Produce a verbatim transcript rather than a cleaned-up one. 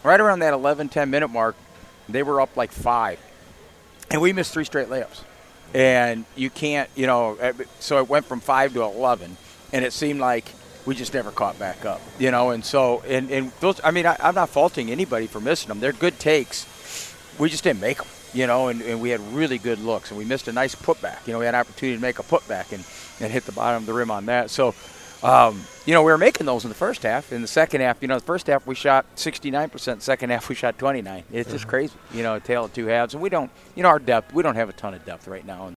right around that eleven, ten minute mark, they were up like five. And we missed three straight layups. And you can't, you know, so it went from five to eleven, and it seemed like we just never caught back up, you know. And so, and, and those, I mean, I, I'm not faulting anybody for missing them. They're good takes. We just didn't make them, you know, and, and we had really good looks. And we missed a nice putback. You know, we had an opportunity to make a putback and, and hit the bottom of the rim on that. So, um, you know, we were making those in the first half. In the second half, you know, the first half we shot sixty-nine percent. Second half we shot twenty-nine. It's just crazy, you know, a tale of two halves. And we don't, you know, our depth, we don't have a ton of depth right now. And